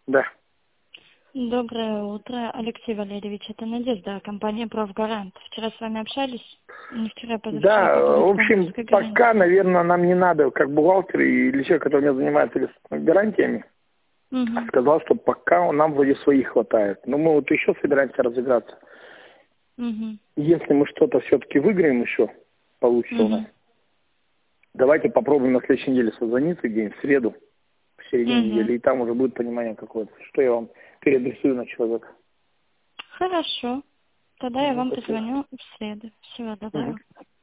Да. Доброе утро, Алексей Валерьевич. Это Надежда, компания «Профгарант». Вчера с вами общались? Не вчера, а позавчера. Да, По в общем, поводу пока, наверное, нам не надо, как бухгалтер или человек, который меня занимается гарантиями, сказал, что пока нам вроде своих хватает. Но мы вот еще собираемся разыграться. Если мы что-то все-таки выиграем еще, получится у нас, давайте попробуем на следующей неделе созвониться где-нибудь в среду, в середине недели, и там уже будет понимание какое-то, что я вам переадресую на человека. Хорошо. Тогда я вам позвоню в среду. Всего доброго.